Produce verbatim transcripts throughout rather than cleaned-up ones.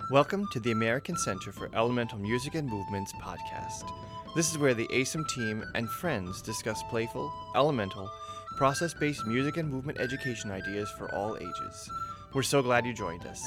Welcome to the American Center for Elemental Music and Movements podcast. This is where the A S I M team and friends discuss playful, elemental, process-based music and movement education ideas for all ages. We're so glad you joined us.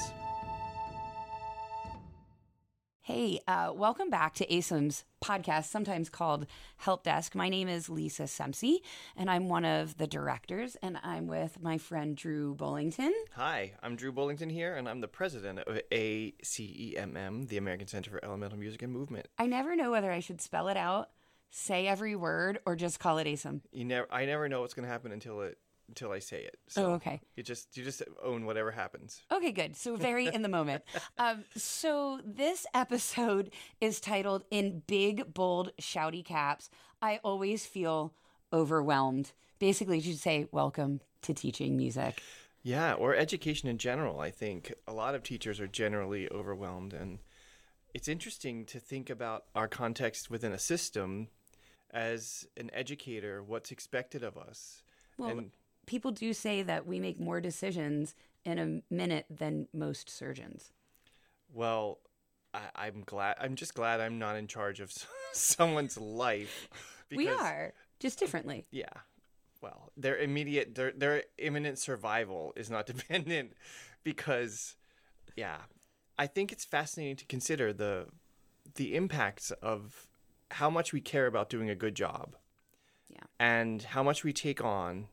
Hey, uh, welcome back to A S I M's podcast, sometimes called Help Desk. My name is Lisa Semsey, and I'm one of the directors, and I'm with my friend Drew Bullington. Hi, I'm Drew Bullington here, and I'm the president of A C E M M, the American Center for Elemental Music and Movement. I never know whether I should spell it out, say every word, or just call it A S I M. You never, I never know what's going to happen until it until I say it. So oh, okay. You just you just own whatever happens. Okay, good. So very in the moment. Um, so this episode is titled, in big, bold, shouty caps, I always feel overwhelmed. Basically, you should say, welcome to teaching music. Yeah, or education in general. I think a lot of teachers are generally overwhelmed. And it's interesting to think about our context within a system as an educator, what's expected of us. Well, and people do say that we make more decisions in a minute than most surgeons. Well, I, I'm glad. I'm just glad I'm not in charge of someone's life. Because, we are, just differently. Yeah. Well, their immediate, their, their imminent survival is not dependent because, yeah, I think it's fascinating to consider the the impacts of how much we care about doing a good job. Yeah. And how much we take on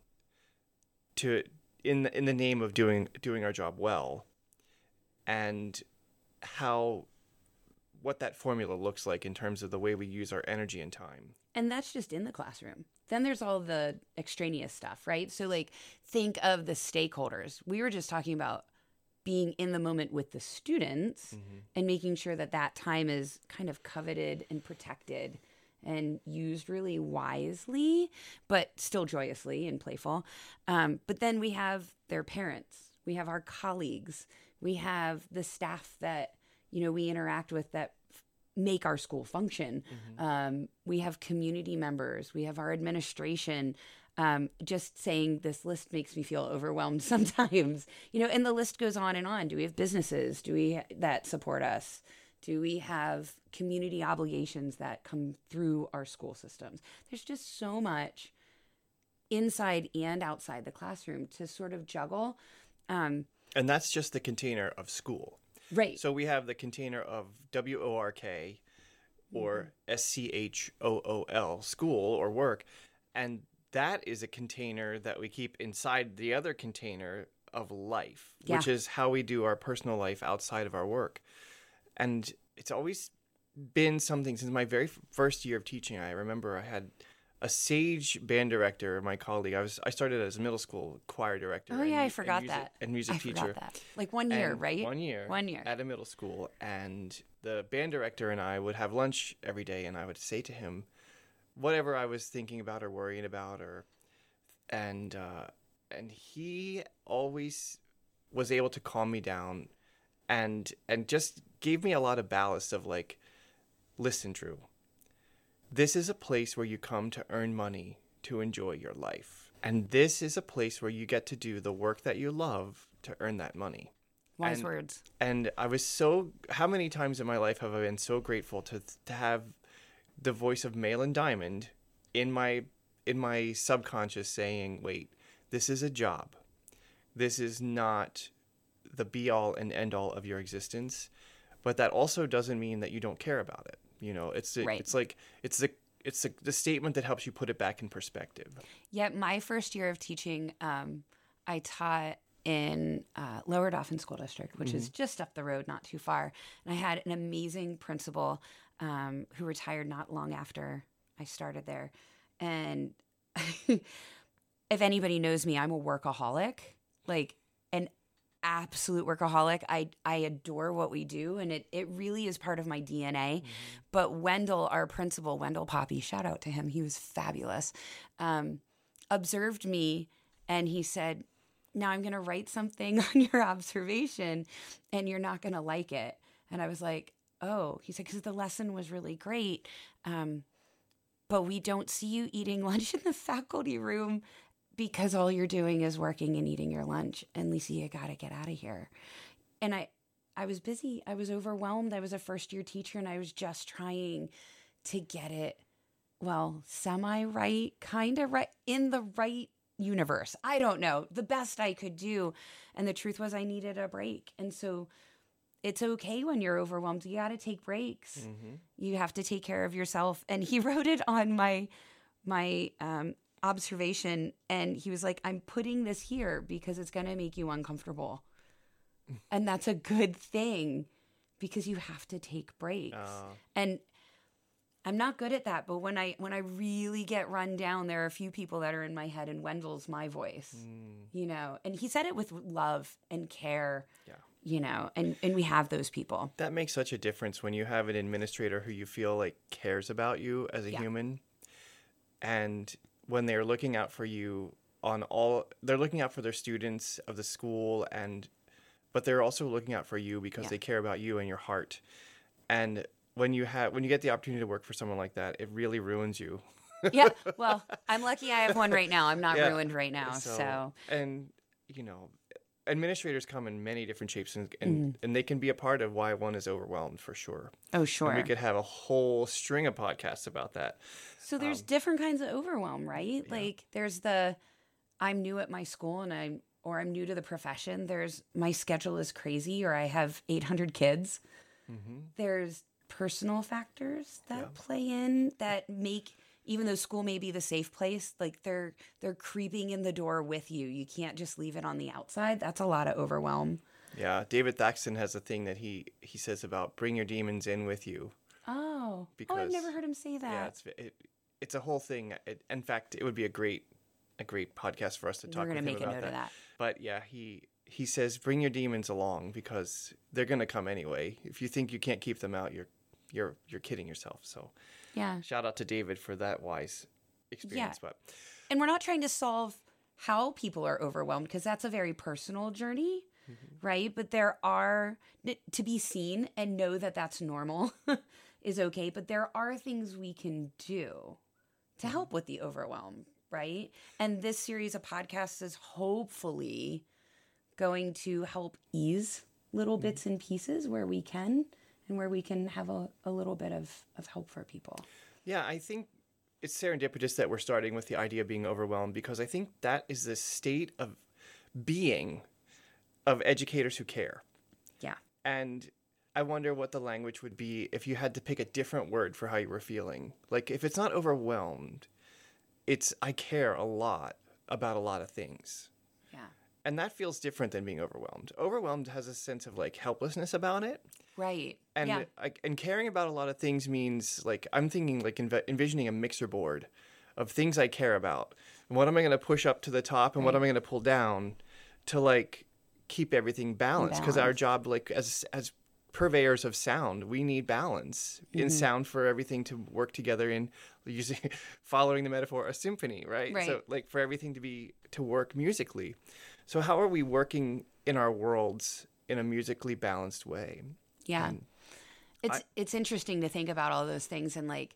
to in the, in the name of doing doing our job well, and how what that formula looks like in terms of the way we use our energy and time. And that's just in the classroom. Then there's all the extraneous stuff, right? So like think of the stakeholders. We were just talking about being in the moment with the students mm-hmm. and making sure that that time is kind of coveted and protected and used really wisely, but still joyously and playful. Um, but then we have their parents, we have our colleagues, we have the staff that, you know, we interact with that f- make our school function. Mm-hmm. Um, we have community members, we have our administration. Um, just saying this list makes me feel overwhelmed sometimes, you know, and the list goes on and on. Do we have businesses? Do we that support us? Do we have community obligations that come through our school systems? There's just so much inside and outside the classroom to sort of juggle. Um, and that's just the container of school. Right. So we have the container of W O R K or mm-hmm. S C H O O L, school or work. And that is a container that we keep inside the other container of life, yeah. which is how we do our personal life outside of our work. And it's always been something since my very first year of teaching. I remember I had a sage band director, my colleague. I was I started as a middle school choir director. Oh, yeah, and, I forgot and music, that. And music I teacher. forgot that. Like one year, and right? One year. One year. At a middle school. And the band director and I would have lunch every day, and I would say to him whatever I was thinking about or worrying about, or and uh, and he always was able to calm me down and and just gave me a lot of ballast of like, listen, Drew, this is a place where you come to earn money to enjoy your life. And this is a place where you get to do the work that you love to earn that money. Wise and, words. And I was so, how many times in my life have I been so grateful to to have the voice of Malin Diamond in my in my subconscious saying, wait, this is a job. This is not the be all and end all of your existence, but that also doesn't mean that you don't care about it. You know, it's the, right. it's like it's the it's the, the statement that helps you put it back in perspective. Yeah, my first year of teaching, um, I taught in uh, Lower Dauphin School District, which mm-hmm. is just up the road, not too far. And I had an amazing principal um, who retired not long after I started there. And if anybody knows me, I'm a workaholic, like an absolute workaholic. I I adore what we do, and it, it really is part of my D N A. Mm-hmm. But Wendell, our principal, Wendell Poppy, shout out to him. He was fabulous. Um, observed me, and he said, now I'm going to write something on your observation, and you're not going to like it. And I was like, oh, he said, because the lesson was really great. Um, but we don't see you eating lunch in the faculty room because all you're doing is working and eating your lunch. And Lisa, you got to get out of here. And I, I was busy. I was overwhelmed. I was a first year teacher and I was just trying to get it, well, semi right, kind of right, in the right universe. I don't know. The best I could do. And the truth was I needed a break. And so it's okay when you're overwhelmed. You got to take breaks. Mm-hmm. You have to take care of yourself. And he wrote it on my my um, observation. And he was like, I'm putting this here because it's going to make you uncomfortable. And that's a good thing because you have to take breaks. Uh. And I'm not good at that. But when I when I really get run down, there are a few people that are in my head, and Wendell's my voice, mm. you know. And he said it with love and care. Yeah. You know, and, and we have those people. That makes such a difference when you have an administrator who you feel like cares about you as a yeah. human. And when they're looking out for you on all, they're looking out for their students of the school, and but they're also looking out for you because yeah. they care about you and your heart. And when you have, when you get the opportunity to work for someone like that, it really ruins you. Yeah. Well, I'm lucky I have one right now. I'm not yeah. ruined right now. So, so. And, you know, administrators come in many different shapes, and and, mm. and they can be a part of why one is overwhelmed, for sure. Oh, sure. And we could have a whole string of podcasts about that. So there's um, different kinds of overwhelm, right? Yeah. Like there's the, I'm new at my school and I'm, or I'm new to the profession. There's my schedule is crazy, or I have eight hundred kids. Mm-hmm. There's personal factors that yeah. play in that make, even though school may be the safe place, like they're they're creeping in the door with you. You can't just leave it on the outside. That's a lot of overwhelm. Yeah, David Thaxton has a thing that he he says about bring your demons in with you. Oh, because, oh, I've never heard him say that. Yeah, it's it, it's a whole thing. It, in fact, it would be a great a great podcast for us to talk We're with him make about a note that. Of that. But yeah, he he says bring your demons along because they're going to come anyway. If you think you can't keep them out, you're you're you're kidding yourself. So. Yeah. Shout out to David for that wise experience. Yeah. But and we're not trying to solve how people are overwhelmed because that's a very personal journey, mm-hmm. right? But there are, to be seen and know that that's normal is okay. But there are things we can do to mm-hmm. help with the overwhelm, right? And this series of podcasts is hopefully going to help ease little mm-hmm. bits and pieces where we can. And where we can have a, a little bit of, of help for people. Yeah, I think it's serendipitous that we're starting with the idea of being overwhelmed because I think that is the state of being of educators who care. Yeah. And I wonder what the language would be if you had to pick a different word for how you were feeling. Like if it's not overwhelmed, it's I care a lot about a lot of things. Yeah. And that feels different than being overwhelmed. Overwhelmed has a sense of like helplessness about it. Right. And yeah. I, and caring about a lot of things means like I'm thinking like env- envisioning a mixer board of things I care about. And what am I going to push up to the top and right. what am I going to pull down to like keep everything balanced? Because our job like as as purveyors of sound, we need balance mm-hmm. in sound for everything to work together in using following the metaphor a symphony, right? right? So like for everything to be to work musically. So how are we working in our worlds in a musically balanced way? Yeah. And it's I, it's interesting to think about all those things and like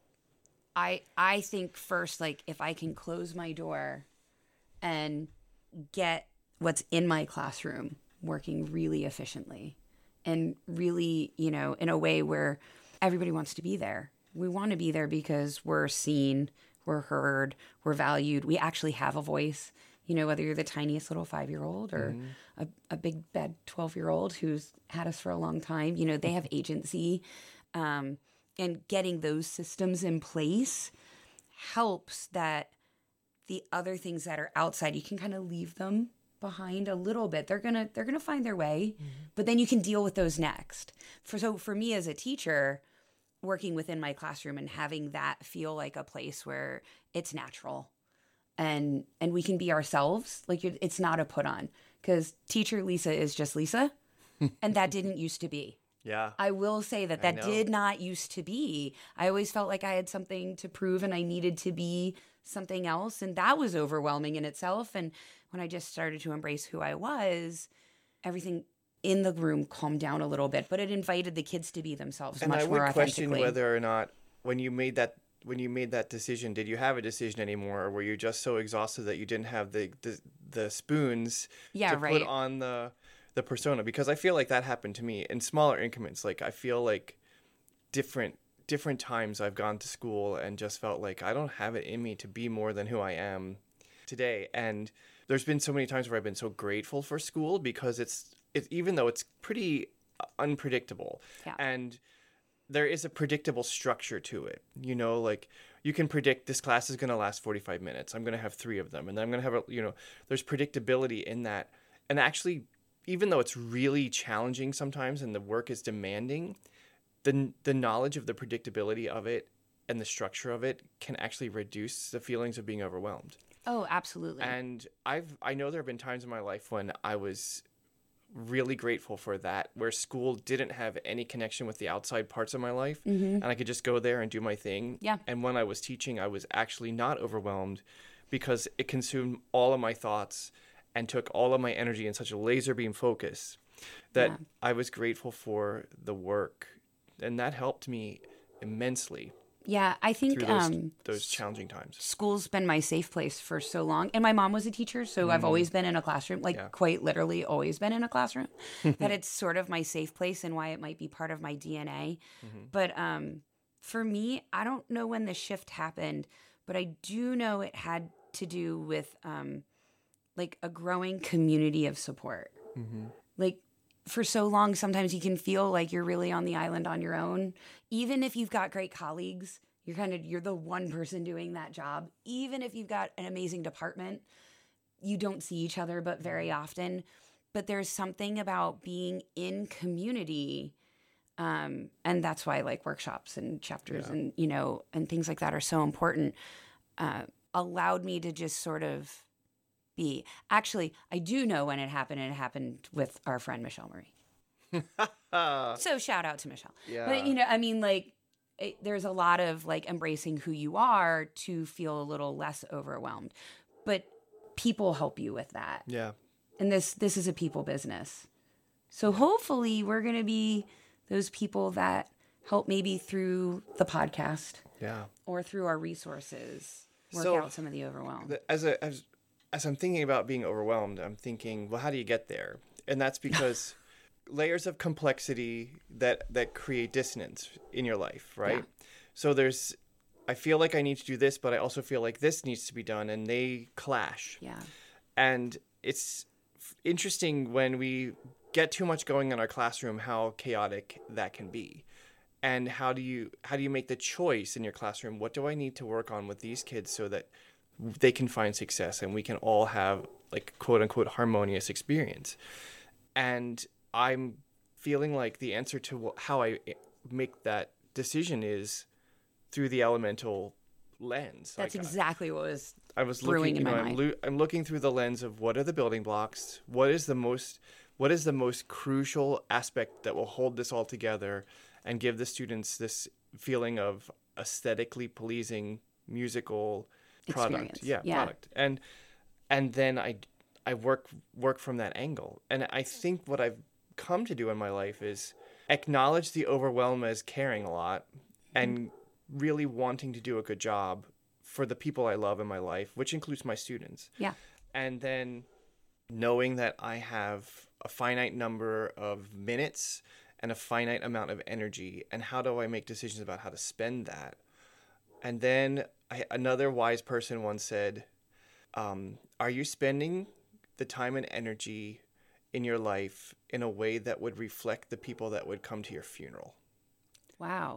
I I think first like if I can close my door and get what's in my classroom working really efficiently and really, you know, in a way where everybody wants to be there. We want to be there because we're seen, we're heard, we're valued. We actually have a voice. You know, whether you're the tiniest little five-year-old or mm-hmm. a, a big bad twelve-year-old who's had us for a long time, you know, they have agency. Um, and getting those systems in place helps that the other things that are outside, you can kind of leave them behind a little bit. They're gonna they're gonna find their way, mm-hmm. but then you can deal with those next. For so for me as a teacher, working within my classroom and having that feel like a place where it's natural. And and we can be ourselves. Like it's not a put on because teacher Lisa is just Lisa, and that didn't used to be. Yeah, I will say that that did not used to be. I always felt like I had something to prove, and I needed to be something else, and that was overwhelming in itself. And when I just started to embrace who I was, everything in the room calmed down a little bit. But it invited the kids to be themselves and much I more would authentically. question whether or not when you made that. When you made that decision, did you have a decision anymore, or were you just so exhausted that you didn't have the the, the spoons yeah, to right. put on the the persona, because I feel like that happened to me in smaller increments. Like I feel like different different times I've gone to school and just felt like I don't have it in me to be more than who I am today. And there's been so many times where I've been so grateful for school because it's it, even though it's pretty unpredictable, Yeah. and there is a predictable structure to it. You know, like you can predict this class is going to last forty-five minutes. I'm going to have three of them, and then I'm going to have a, you know, there's predictability in that. And actually, even though it's really challenging sometimes and the work is demanding, the the knowledge of the predictability of it and the structure of it can actually reduce the feelings of being overwhelmed. Oh, absolutely. And I've I know there have been times in my life when I was really grateful for that, where school didn't have any connection with the outside parts of my life, Mm-hmm. and I could just go there and do my thing. Yeah. And when I was teaching, I was actually not overwhelmed because it consumed all of my thoughts and took all of my energy in such a laser beam focus that Yeah. I was grateful for the work. And that helped me immensely Yeah, I think through those, um, those challenging times. school's been my safe place for so long. And my mom was a teacher, so I've always been in a classroom, like Yeah. quite literally always been in a classroom. That it's sort of my safe place and why it might be part of my D N A. But um, for me, I don't know when the shift happened, but I do know it had to do with um, like a growing community of support. Like for so long, sometimes you can feel like you're really on the island on your own. Even if you've got great colleagues, you're kind of, you're the one person doing that job. Even if you've got an amazing department, you don't see each other, but very often. But there's something about being in community. Um, and that's why like workshops and chapters Yeah. and, you know, and things like that are so important. Uh, allowed me to just sort of be. Actually, I do know when it happened, and it happened with our friend Michelle Marie. So shout out to Michelle. Yeah. But, you know, I mean, like, it, there's a lot of like embracing who you are to feel a little less overwhelmed. But people help you with that. Yeah. And this this is a people business. So hopefully we're going to be those people that help maybe through the podcast Yeah. or through our resources work So, out some of the overwhelm. The- As a as as I'm thinking about being overwhelmed, I'm thinking, well, how do you get there? And that's because layers of complexity that that create dissonance in your life, right? Yeah. So there's, I feel like I need to do this, but I also feel like this needs to be done, and they clash. Yeah. And it's f- interesting when we get too much going in our classroom, how chaotic that can be. And how do you how do you make the choice in your classroom? What do I need to work on with these kids so that they can find success and we can all have like quote unquote harmonious experience? And I'm feeling like the answer to wh- how I make that decision is through the elemental lens. That's Like, exactly what was I was brewing looking, in you know, my I'm, mind. lo- I'm looking through the lens of what are the building blocks, what is the most, what is the most crucial aspect that will hold this all together and give the students this feeling of aesthetically pleasing musical product, Experience, yeah, yeah. product, and and then I I work work from that angle, and I think what I've come to do in my life is acknowledge the overwhelm as caring a lot, and really wanting to do a good job for the people I love in my life, which includes my students. Yeah. And then knowing that I have a finite number of minutes and a finite amount of energy, and how do I make decisions about how to spend that? And then I, another wise person once said, um, are you spending the time and energy in your life in a way that would reflect the people that would come to your funeral? Wow.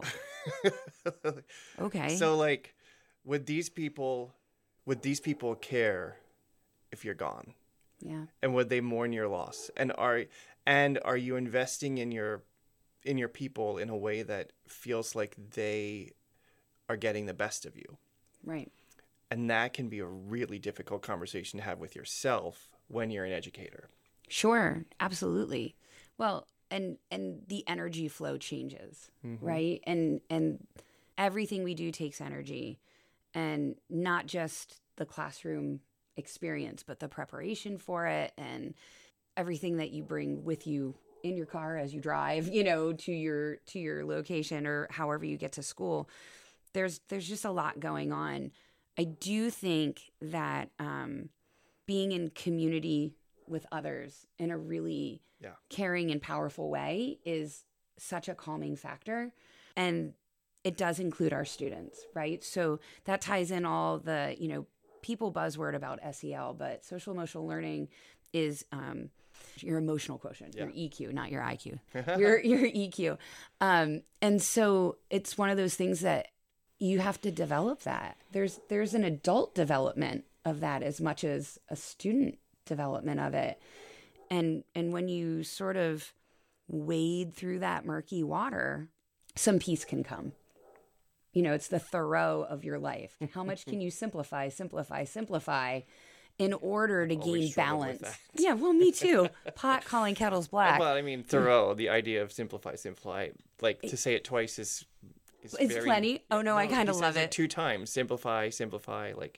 Okay. So like, would these people, would these people care if you're gone? Yeah. And would they mourn your loss? And are, and are you investing in your, in your people in a way that feels like they are getting the best of you? Right. And that can be a really difficult conversation to have with yourself when you're an educator. Sure. Absolutely. Well, and and the energy flow changes, Mm-hmm. right? And and everything we do takes energy, and not just the classroom experience, but the preparation for it and everything that you bring with you in your car as you drive, you know, to your to your location or however you get to school. There's there's just a lot going on. I do think that um, being in community with others in a really Yeah. caring and powerful way is such a calming factor. And it does include our students, right? So that ties in all the, you know, people buzzword about S E L, but social emotional learning is um, your emotional quotient, Yeah. your E Q, not your I Q, your your E Q. Um, and so it's one of those things that you have to develop that. There's there's an adult development of that as much as a student development of it. And and when you sort of wade through that murky water, some peace can come. You know, it's the Thoreau of your life. How much can you simplify, simplify, simplify in order to gain balance? Yeah, well, me too. Pot calling kettles black. Well, I mean, Thoreau, the idea of simplify, simplify, like to say it twice is, is it's very, plenty. Oh, no, no I kind of love it. it. Two times. Simplify, simplify, like...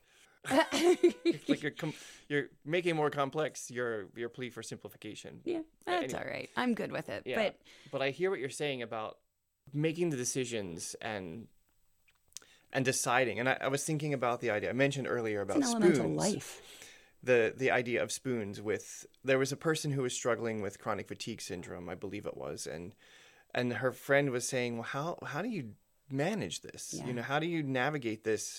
like you're com- you're making more complex your your plea for simplification. Yeah, that's anyway. all right. I'm good with it. Yeah, but but I hear what you're saying about making the decisions and and deciding. And I, I was thinking about the idea I mentioned earlier about it's an spoons. Elemental life. The the idea of spoons. With there was a person who was struggling with chronic fatigue syndrome, I believe it was, and and her friend was saying, well, how how do you manage this? Yeah. You know, how do you navigate this?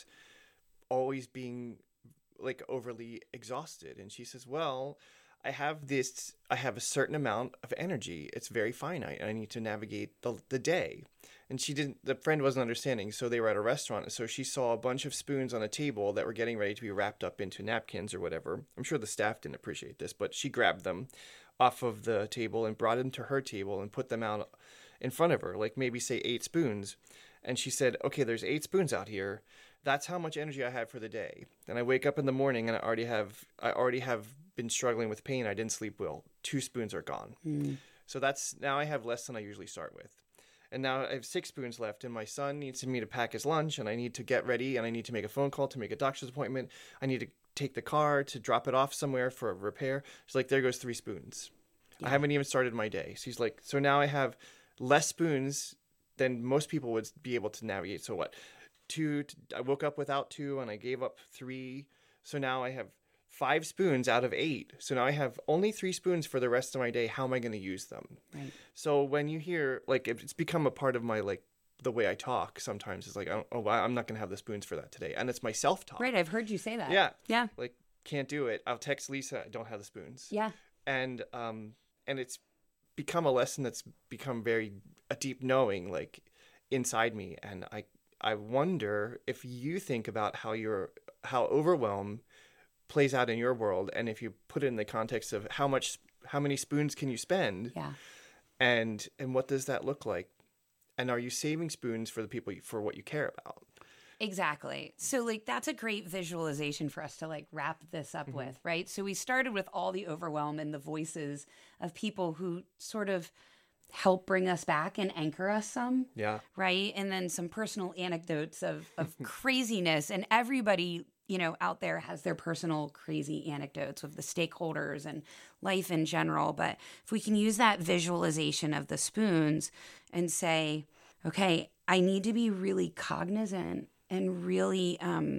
Always being like overly exhausted. And she says, well, I have this, I have a certain amount of energy. It's very finite. I need to navigate the, the day. And she didn't, the friend wasn't understanding. So they were at a restaurant. And so she saw a bunch of spoons on a table that were getting ready to be wrapped up into napkins or whatever. I'm sure the staff didn't appreciate this, but she grabbed them off of the table and brought them to her table and put them out in front of her, like maybe say eight spoons. And she said, okay, there's eight spoons out here. That's how much energy I have for the day. Then I wake up in the morning and I already have I already have been struggling with pain. I didn't sleep well. Two spoons are gone. Mm. So that's now I have less than I usually start with. And now I have six spoons left, and my son needs me to pack his lunch, and I need to get ready, and I need to make a phone call to make a doctor's appointment. I need to take the car to drop it off somewhere for a repair. She's like, there goes three spoons. Yeah. I haven't even started my day. She's like, so now I have less spoons than most people would be able to navigate. So what? Two, I woke up without two and I gave up three. So now I have five spoons out of eight. So now I have only three spoons for the rest of my day. How am I going to use them? Right. So when you hear, like, it's become a part of my, like, the way I talk sometimes. It's like, oh, oh I'm not going to have the spoons for that today. And it's my self-talk. Right. I've heard you say that. Yeah. Yeah. Like, can't do it. I'll text Lisa, I don't have the spoons. Yeah. And, um, and it's become a lesson that's become very, a deep knowing, like, inside me. And I, I wonder if you think about how your how overwhelm plays out in your world, and if you put it in the context of how much how many spoons can you spend, yeah, and and what does that look like, and are you saving spoons for the people you, for what you care about? Exactly. So like that's a great visualization for us to like wrap this up Mm-hmm. with, right? So we started with all the overwhelm and the voices of people who sort of help bring us back and anchor us some. Yeah. Right. And then some personal anecdotes of, of craziness. And everybody, you know, out there has their personal crazy anecdotes of the stakeholders and life in general. But if we can use that visualization of the spoons and say, okay, I need to be really cognizant and really um,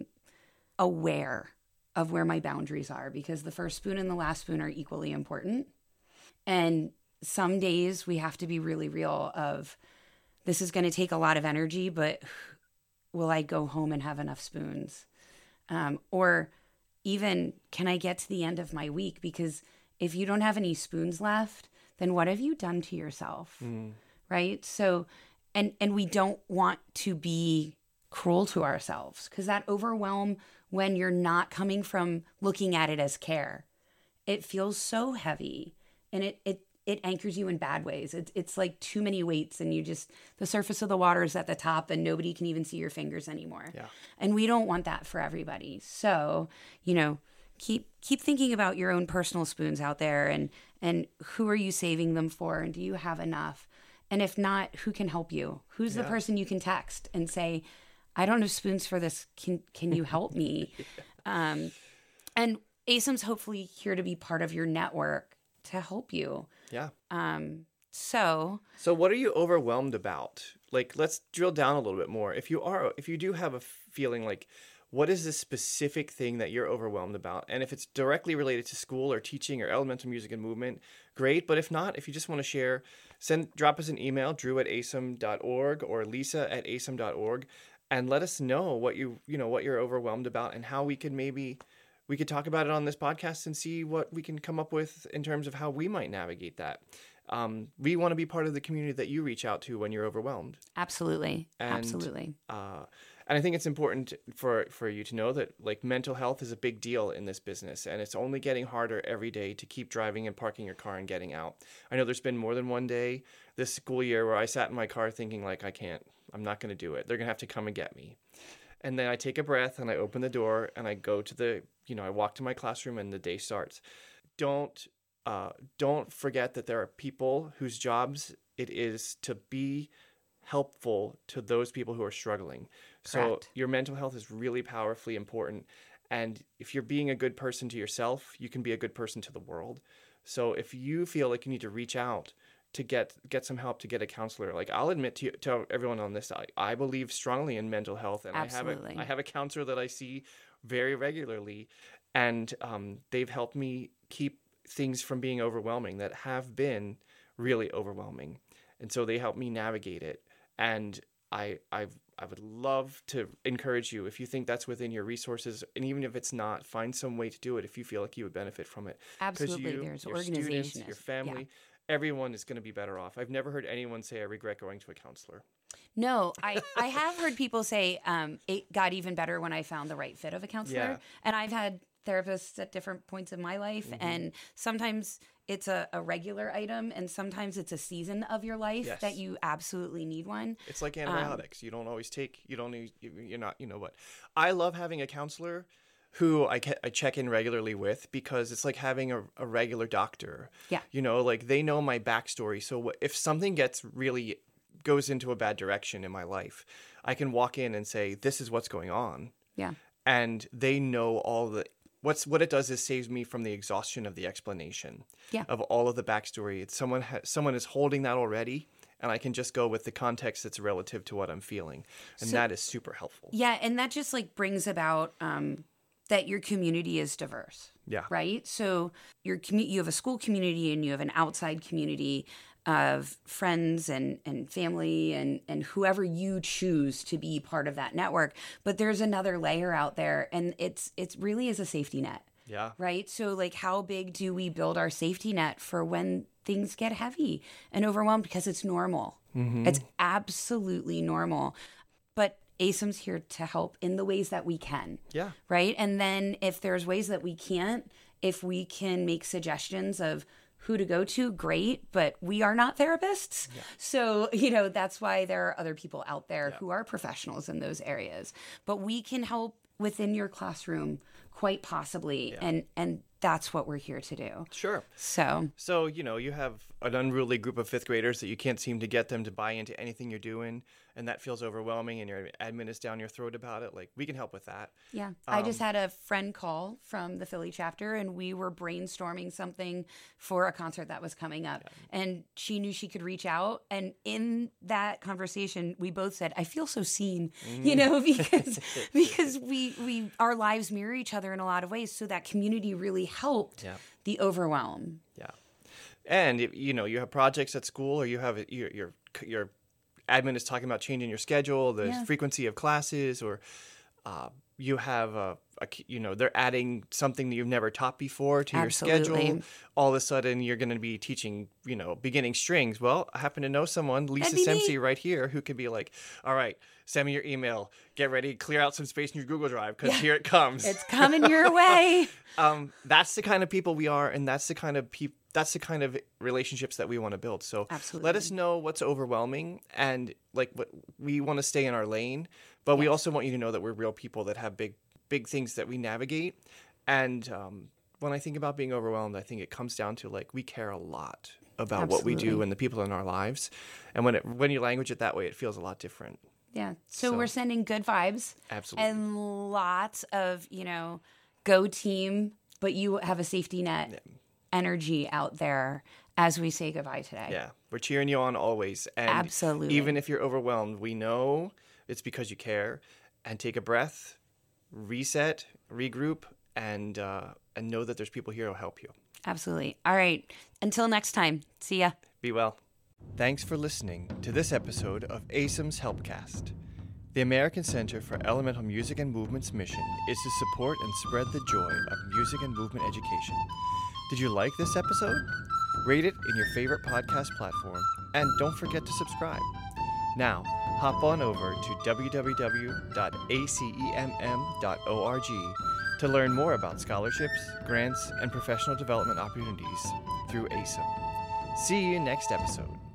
aware of where my boundaries are, because the first spoon and the last spoon are equally important. And some days we have to be really real of this is going to take a lot of energy, but will I go home and have enough spoons? Um, or even, can I get to the end of my week? Because if you don't have any spoons left, then what have you done to yourself? Mm. Right? So, and, and we don't want to be cruel to ourselves, because that overwhelm, when you're not coming from looking at it as care, it feels so heavy, and it, it, it anchors you in bad ways. It's it's like too many weights, and you just, the surface of the water is at the top and nobody can even see your fingers anymore. Yeah. And we don't want that for everybody. So, you know, keep keep thinking about your own personal spoons out there, and and who are you saving them for, and do you have enough? And if not, who can help you? Who's yeah. the person you can text and say, I don't have spoons for this. Can can you help me? yeah. Um, and A S I M's hopefully here to be part of your network to help you. Yeah. Um, so. So what are you overwhelmed about? Like, let's drill down a little bit more. If you are, if you do have a feeling like, what is the specific thing that you're overwhelmed about? And if it's directly related to school or teaching or elemental music and movement, great. But if not, if you just want to share, send drop us an email, drew at a s o m dot org or lisa at a s o m dot org, and let us know what you you know what you're overwhelmed about and how we could maybe we could talk about it on this podcast and see what we can come up with in terms of how we might navigate that. Um, we want to be part of the community that you reach out to when you're overwhelmed. Absolutely. And, Absolutely. Uh, and I think it's important for, for you to know that like mental health is a big deal in this business, and it's only getting harder every day to keep driving and parking your car and getting out. I know there's been more than one day this school year where I sat in my car thinking like, I can't, I'm not going to do it. They're going to have to come and get me. And then I take a breath and I open the door and I go to the, you know, I walk to my classroom and the day starts. Don't, uh, don't forget that there are people whose jobs it is to be helpful to those people who are struggling. Correct. So your mental health is really powerfully important. And if you're being a good person to yourself, you can be a good person to the world. So if you feel like you need to reach out to get get some help, to get a counselor, like I'll admit to, to everyone on this, I, I believe strongly in mental health. And Absolutely. I have a I have a counselor that I see very regularly. And um, they've helped me keep things from being overwhelming that have been really overwhelming. And so they help me navigate it. And I I I would love to encourage you, if you think that's within your resources, and even if it's not, find some way to do it if you feel like you would benefit from it. Absolutely. You, There's your organization. students, your family, yeah. everyone is going to be better off. I've never heard anyone say I regret going to a counselor. No, I, I have heard people say um, it got even better when I found the right fit of a counselor. Yeah. And I've had therapists at different points in my life. Mm-hmm. And sometimes it's a, a regular item, and sometimes it's a season of your life yes. that you absolutely need one. It's like antibiotics. Um, you don't always take, you don't need, you're not, you know what. I love having a counselor who I, I check in regularly with, because it's like having a, a regular doctor. Yeah. You know, like they know my backstory. So if something gets really, goes into a bad direction in my life, I can walk in and say, this is what's going on. Yeah. And they know all the, What's what it does is saves me from the exhaustion of the explanation yeah. of all of the backstory. It's someone ha- someone is holding that already, and I can just go with the context that's relative to what I'm feeling, and so, that is super helpful. Yeah, and that just like brings about um, that your community is diverse. Yeah. Right. So your commu- you have a school community and you have an outside community of friends and, and family and, and whoever you choose to be part of that network. But there's another layer out there, and it's it's really is a safety net. Yeah. Right. So like, how big do we build our safety net for when things get heavy and overwhelmed? Because it's normal. Mm-hmm. It's absolutely normal. But A S O M's here to help in the ways that we can. Yeah. Right. And then if there's ways that we can't, if we can make suggestions of who to go to, great, but we are not therapists. Yeah. So, you know, that's why there are other people out there yeah. who are professionals in those areas. But we can help within your classroom, quite possibly. Yeah. And and that's what we're here to do. Sure. So, so, you know, you have an unruly group of fifth graders that you can't seem to get them to buy into anything you're doing, and that feels overwhelming, and your admin is down your throat about it. Like, we can help with that. Yeah. Um, I just had a friend call from the Philly chapter, and we were brainstorming something for a concert that was coming up. Yeah. And she knew she could reach out. And in that conversation, we both said, I feel so seen, mm-hmm. you know, because because we, we our lives mirror each other in a lot of ways. So that community really helped yeah. the overwhelm. Yeah. And, you know, you have projects at school, or you have your your, your admin is talking about changing your schedule, the yeah. frequency of classes, or uh, you have, a, a, you know, they're adding something that you've never taught before to Absolutely. your schedule. All of a sudden, you're going to be teaching, you know, beginning strings. Well, I happen to know someone, Lisa Semsey right here, who could be like, all right, send me your email. Get ready, clear out some space in your Google Drive, because yeah. here it comes. It's coming your way. um, that's the kind of people we are, and that's the kind of people. That's the kind of relationships that we want to build. So Absolutely. Let us know what's overwhelming, and like what we want to stay in our lane, but yes. we also want you to know that we're real people that have big, big things that we navigate. And um, when I think about being overwhelmed, I think it comes down to like, we care a lot about Absolutely. what we do and the people in our lives. And when it, when you language it that way, it feels a lot different. Yeah. So, so we're sending good vibes. Absolutely. And lots of, you know, go team, but you have a safety net. Yeah. Energy out there as we say goodbye today. Yeah, we're cheering you on always. And Absolutely. Even if you're overwhelmed, we know it's because you care. And take a breath reset, regroup, and uh, and know that there's people here who'll help you. Absolutely. All right. Until next time. See ya. Be well. Thanks for listening to this episode of A S I M's Helpcast. The American Center for Elemental Music and Movement's mission is to support and spread the joy of music and movement education. Did you like this episode? Rate it in your favorite podcast platform, and don't forget to subscribe. Now, hop on over to w w w dot a c e m m dot org to learn more about scholarships, grants, and professional development opportunities through A S I M. See you next episode.